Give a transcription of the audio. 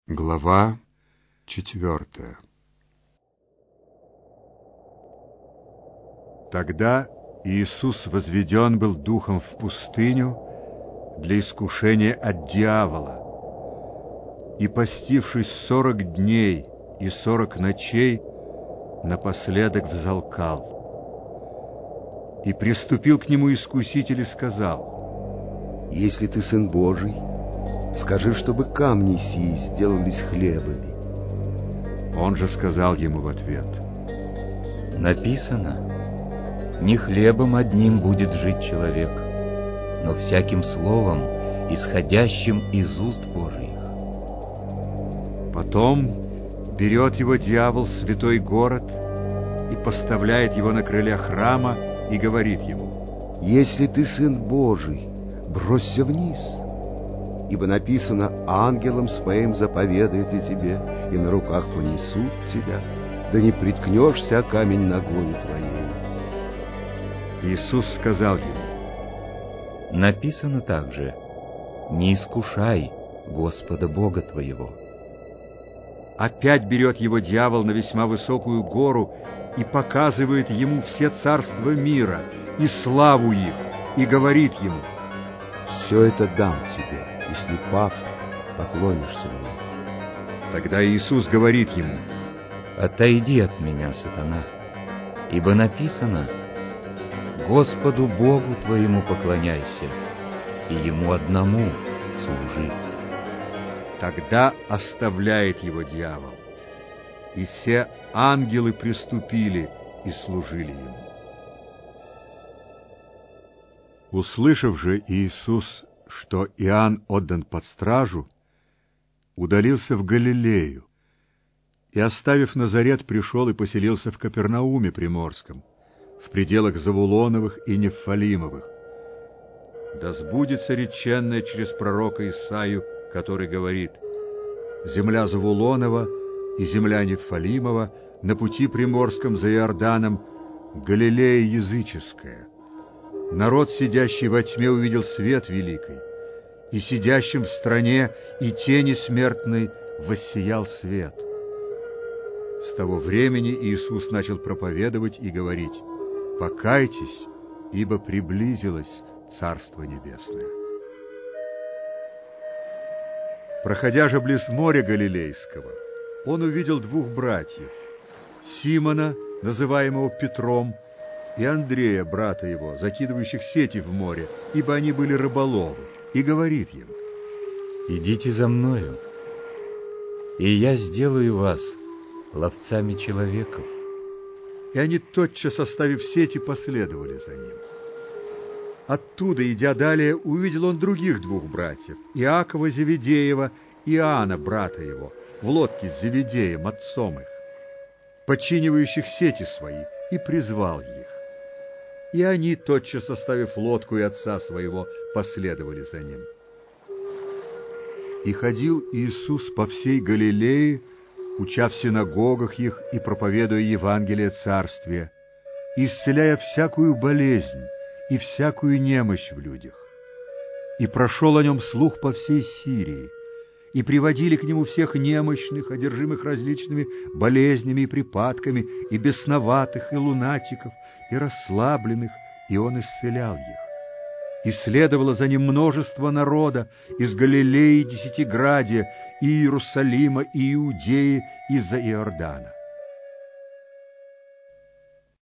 Глава 4. Тогда Иисус возведен был духом в пустыню для искушения от дьявола, и, постившись 40 дней и 40 ночей, напоследок взалкал. И приступил к нему искуситель и сказал: «Если ты Сын Божий, скажи, чтобы камни сии сделались хлебами». Он же сказал ему в ответ: написано: не хлебом одним будет жить человек, но всяким словом, исходящим из уст Божиих. Потом берет его дьявол в святой город и поставляет его на крыле храма и говорит ему: «Если ты Сын Божий, бросься вниз, ибо написано: ангелом своим заповедает и тебе, и на руках понесут тебя, да не приткнешься о камень ногою твоей». Иисус сказал ему: написано также: не искушай Господа Бога твоего. Опять берет его дьявол на весьма высокую гору и показывает ему все царства мира и славу их, и говорит ему: «Все это дам тебе, если, пав, поклонишься мне». Тогда Иисус говорит ему: отойди от меня, сатана, ибо написано: Господу Богу твоему поклоняйся, и Ему одному служи. Тогда оставляет его дьявол, и все ангелы приступили и служили ему. Услышав же Иисус, что Иоанн отдан под стражу, удалился в Галилею, и, оставив Назарет, пришел и поселился в Капернауме Приморском, в пределах Завулоновых и Нефалимовых. Да сбудется реченное через пророка Исаию, который говорит: земля Завулонова и земля Нефалимова на пути приморском за Иорданом, Галилея языческая. Народ, сидящий во тьме, увидел свет великий, и сидящим в стране и тени смертной воссиял свет. С того времени Иисус начал проповедовать и говорить: покайтесь, ибо приблизилось Царство Небесное. Проходя же близ моря Галилейского, он увидел двух братьев: Симона, называемого Петром, и Андрея, брата его, закидывающих сети в море, ибо они были рыболовы, и говорит им: идите за мною, и я сделаю вас ловцами человеков. И они, тотчас оставив сети, последовали за ним. Оттуда, идя далее, увидел он других двух братьев: Иакова Зеведеева и Иоанна, брата его, в лодке с Зеведеем, отцом их, подчинивающих сети свои, и призвал их. И они, тотчас оставив лодку и отца своего, последовали за ним. И ходил Иисус по всей Галилее, уча в синагогах их и проповедуя Евангелие Царствия, исцеляя всякую болезнь и всякую немощь в людях. И прошел о нем слух по всей Сирии, и приводили к нему всех немощных, одержимых различными болезнями и припадками, и бесноватых, и лунатиков, и расслабленных, и он исцелял их. И следовало за ним множество народа из Галилеи, Десятиградия, и Иерусалима, и Иудеи, и за Иордана.